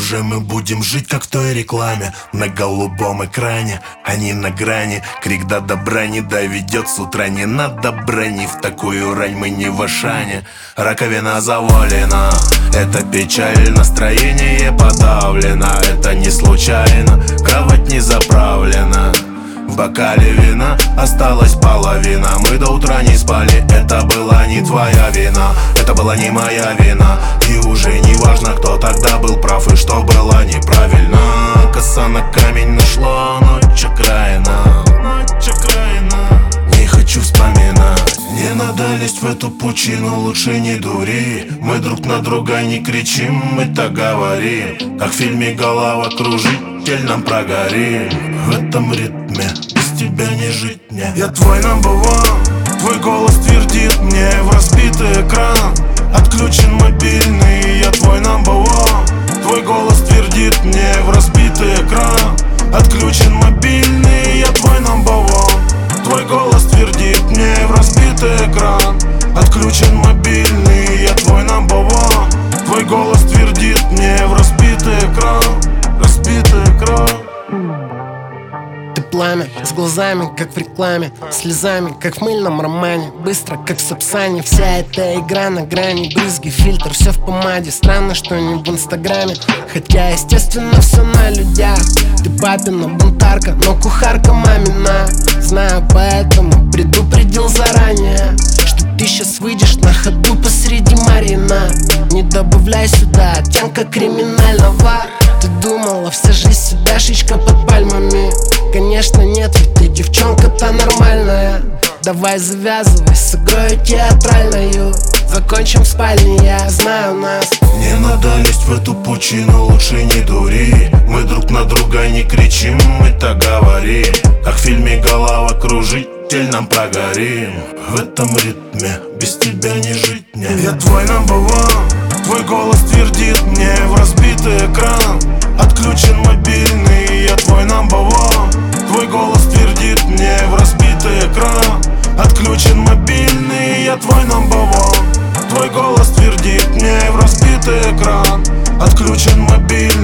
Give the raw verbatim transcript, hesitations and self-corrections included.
уже мы будем жить, как в той рекламе. На голубом экране, они на грани. Крик до добра не доведет с утра. Не надо брани, в такую рань мы не в Ашане. Раковина завалена, это печаль. Настроение подавлено, это не случайно. Кровать не заправлена, в бокале вина осталась половина. Мы до утра не спали, это была не твоя вина. Это была не моя вина. И уже не важно, кто тогда был прав и что было неправильно. Коса на камень нашла, ночь окраина, ночь окраина. Не хочу вспоминать, не надо лезть в эту пучину, лучше не дури. Мы друг на друга не кричим, мы так говорим. Как в фильме головокружитель нам прогорим. В этом ритме без тебя не жить мне. Я твой number one, твой голос твердит мне в разбитый экран. Отключен мобильный, я твой number one. Твой голос твердит мне в разбитый экран. Отключен мобильный, я твой number one. Твой голос твердит мне в разбитый экран. Отключен мобильный, я твой number one. Твой голос твердит мне в разбитый экран. Разбитый экран. Ты пламя, с глазами, как в рекламе, слезами, как в мыльном романе, быстро, как в Сапсане. Вся эта игра на грани, брызги, фильтр, все в помаде. Странно, что не в инстаграме, хотя, естественно, все на людях. Ты папина бунтарка, но кухарка мамина. Знаю, поэтому предупредил заранее, что ты сейчас выйдешь на ходу посреди Марина. Не добавляй сюда оттенка криминального. Ты думала, вся жизнь седашечка под пальмами? Конечно нет, ведь ты девчонка-то нормальная. Давай завязывай с игрой театральною. Закончим в спальне, я знаю нас. Не надо лезть в эту пучину, лучше не дури. Мы друг на друга не кричим, мы так говорим. Как в фильме головокружитель нам прогорим. В этом ритме без тебя не жить мне. Я твой number one, твой голос твердит мне в разбитый экран. Отключен мобильный, я твой number one. Твой голос твердит мне в разбитый экран. Отключен мобильный, я твой number one. Твой голос твердит мне в разбитый экран. Отключен мобильный.